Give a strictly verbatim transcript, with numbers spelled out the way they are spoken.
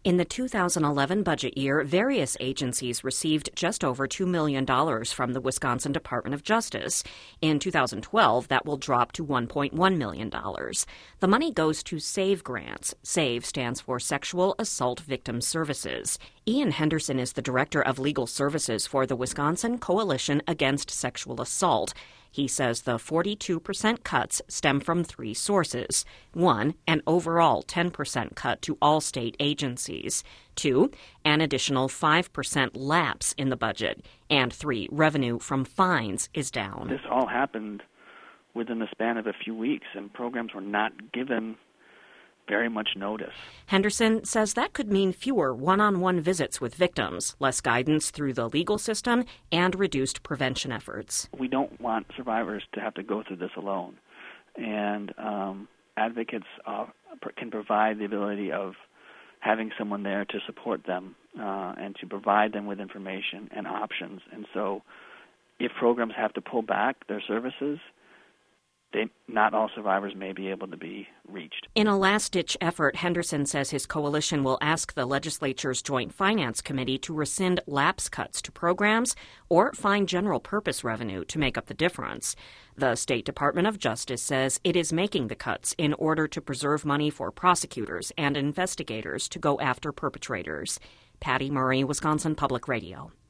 In the two thousand eleven budget year, various agencies received just over two million dollars from the Wisconsin Department of Justice. In two thousand twelve, that will drop to one point one million dollars. The money goes to SAVE grants. SAVE stands for Sexual Assault Victim Services. Ian Henderson is the Director of Legal Services for the Wisconsin Coalition Against Sexual Assault. He says the forty-two percent cuts stem from three sources. One, an overall ten percent cut to all state agencies. Two, an additional five percent lapse in the budget. And three, revenue from fines is down. This all happened within the span of a few weeks, and programs were not given very much notice. Henderson says that could mean fewer one-on-one visits with victims, less guidance through the legal system, and reduced prevention efforts. We don't want survivors to have to go through this alone. And um, advocates uh, can provide the ability of having someone there to support them uh, and to provide them with information and options. And so if programs have to pull back their services, They, not all survivors may be able to be reached. In a last-ditch effort, Henderson says his coalition will ask the legislature's Joint Finance Committee to rescind lapse cuts to programs or find general purpose revenue to make up the difference. The State Department of Justice says it is making the cuts in order to preserve money for prosecutors and investigators to go after perpetrators. Patty Murray, Wisconsin Public Radio.